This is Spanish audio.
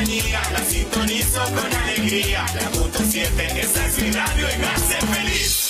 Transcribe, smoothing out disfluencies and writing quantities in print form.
compañía, la sintonizo con alegría. La punto 7, esa es mi radio y me hace feliz.